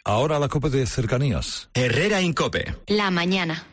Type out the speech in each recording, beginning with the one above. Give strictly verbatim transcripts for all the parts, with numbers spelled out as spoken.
Ahora la COPE de cercanías. Herrera Incope. La mañana.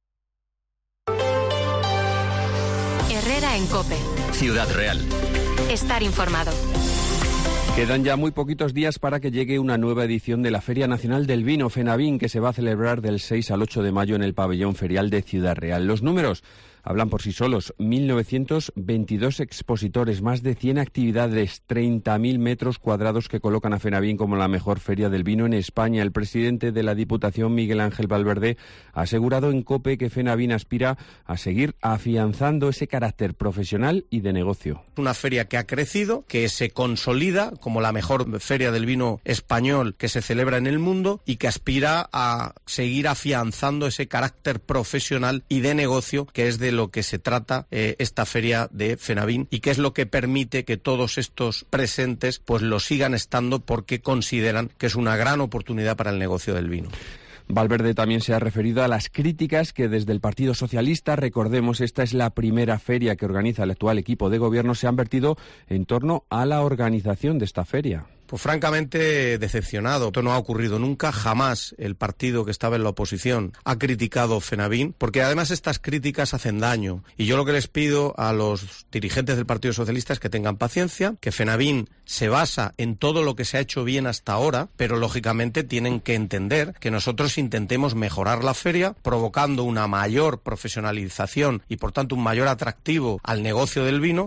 Herrera en COPE. Ciudad Real. Estar informado. Quedan ya muy poquitos días para que llegue una nueva edición de la Feria Nacional del Vino, FENAVIN, que se va a celebrar del seis al ocho de mayo en el pabellón ferial de Ciudad Real. Los números hablan por sí solos. mil novecientos veintidós expositores, más de cien actividades, treinta mil metros cuadrados que colocan a FENAVIN como la mejor feria del vino en España. El presidente de la Diputación, Miguel Ángel Valverde, ha asegurado en COPE que FENAVIN aspira a seguir afianzando ese carácter profesional y de negocio. Una feria que ha crecido, que se consolida como la mejor feria del vino español que se celebra en el mundo y que aspira a seguir afianzando ese carácter profesional y de negocio que es de lo que se trata eh, esta feria de FENAVIN y que es lo que permite que todos estos presentes pues lo sigan estando porque consideran que es una gran oportunidad para el negocio del vino. Valverde también se ha referido a las críticas que desde el Partido Socialista, recordemos, esta es la primera feria que organiza el actual equipo de gobierno, se han vertido en torno a la organización de esta feria. Pues francamente decepcionado. Esto no ha ocurrido nunca, jamás el partido que estaba en la oposición ha criticado FENAVIN, porque además estas críticas hacen daño. Y yo lo que les pido a los dirigentes del Partido Socialista es que tengan paciencia, que FENAVIN se basa en todo lo que se ha hecho bien hasta ahora, pero lógicamente tienen que entender que nosotros intentemos mejorar la feria, provocando una mayor profesionalización y por tanto un mayor atractivo al negocio del vino.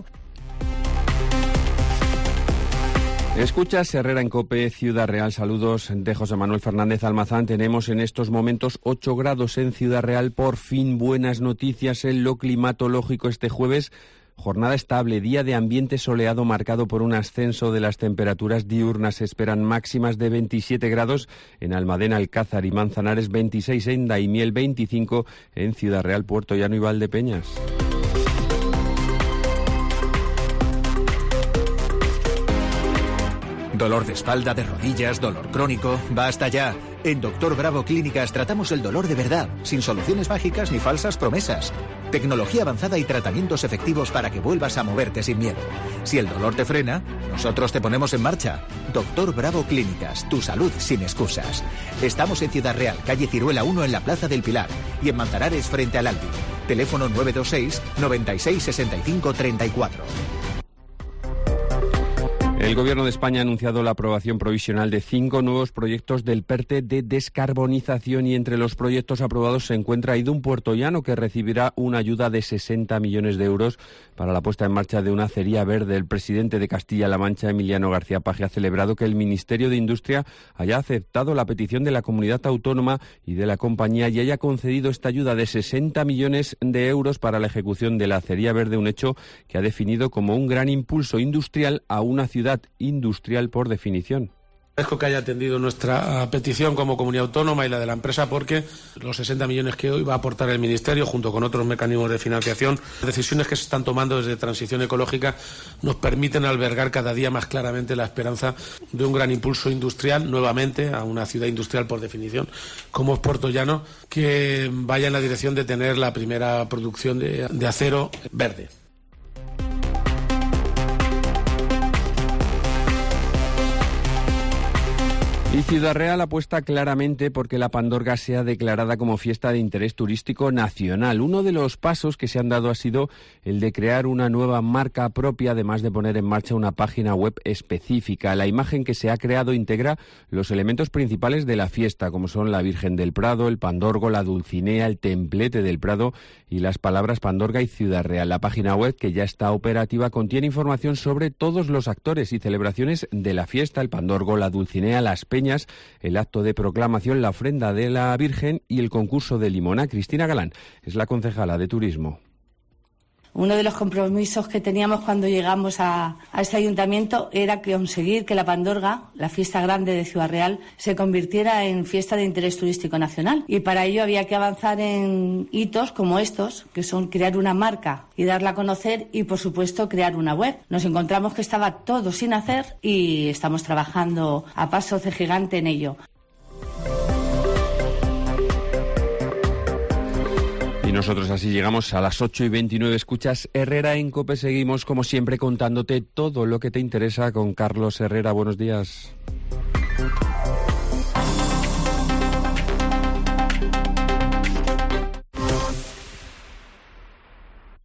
Escuchas Herrera en COPE, Ciudad Real. Saludos de José Manuel Fernández Almazán. Tenemos en estos momentos ocho grados en Ciudad Real. Por fin buenas noticias en lo climatológico este jueves. Jornada estable, día de ambiente soleado marcado por un ascenso de las temperaturas diurnas. Se esperan máximas de veintisiete grados en Almadén, Alcázar y Manzanares, veintiséis en Daimiel, veinticinco en Ciudad Real, Puerto Llano y Valdepeñas. Dolor de espalda, de rodillas, dolor crónico. ¡Basta ya! En Doctor Bravo Clínicas tratamos el dolor de verdad, sin soluciones mágicas ni falsas promesas. Tecnología avanzada y tratamientos efectivos para que vuelvas a moverte sin miedo. Si el dolor te frena, nosotros te ponemos en marcha. Doctor Bravo Clínicas, tu salud sin excusas. Estamos en Ciudad Real, calle Ciruela uno en la Plaza del Pilar y en Manzanares frente al Albi. Teléfono nueve dos seis, noventa y seis, sesenta y cinco, treinta y cuatro. El Gobierno de España ha anunciado la aprobación provisional de cinco nuevos proyectos del PERTE de descarbonización y entre los proyectos aprobados se encuentra Idun Puerto Llano, que recibirá una ayuda de sesenta millones de euros para la puesta en marcha de una acería verde. El presidente de Castilla-La Mancha, Emiliano García Paje, ha celebrado que el Ministerio de Industria haya aceptado la petición de la comunidad autónoma y de la compañía y haya concedido esta ayuda de sesenta millones de euros para la ejecución de la acería verde, un hecho que ha definido como un gran impulso industrial a una ciudad industrial por definición. Agradezco que haya atendido nuestra petición como comunidad autónoma y la de la empresa porque los sesenta millones que hoy va a aportar el Ministerio junto con otros mecanismos de financiación, las decisiones que se están tomando desde Transición Ecológica nos permiten albergar cada día más claramente la esperanza de un gran impulso industrial nuevamente a una ciudad industrial por definición como es Puerto Llano, que vaya en la dirección de tener la primera producción de, de acero verde. Y Ciudad Real apuesta claramente porque la Pandorga sea declarada como fiesta de interés turístico nacional. Uno de los pasos que se han dado ha sido el de crear una nueva marca propia, además de poner en marcha una página web específica. La imagen que se ha creado integra los elementos principales de la fiesta, como son la Virgen del Prado, el Pandorgo, la Dulcinea, el Templete del Prado y las palabras Pandorga y Ciudad Real. La página web, que ya está operativa, contiene información sobre todos los actores y celebraciones de la fiesta, el Pandorgo, la Dulcinea, las Peñas, el acto de proclamación, la ofrenda de la Virgen y el concurso de Limona. Cristina Galán es la concejala de Turismo. Uno de los compromisos que teníamos cuando llegamos a, a este ayuntamiento era conseguir que la Pandorga, la fiesta grande de Ciudad Real, se convirtiera en fiesta de interés turístico nacional. Y para ello había que avanzar en hitos como estos, que son crear una marca y darla a conocer y, por supuesto, crear una web. Nos encontramos que estaba todo sin hacer y estamos trabajando a paso de gigante en ello. Y nosotros así llegamos a las ocho y veintinueve. Escuchas Herrera en COPE. Seguimos, como siempre, contándote todo lo que te interesa con Carlos Herrera. Buenos días.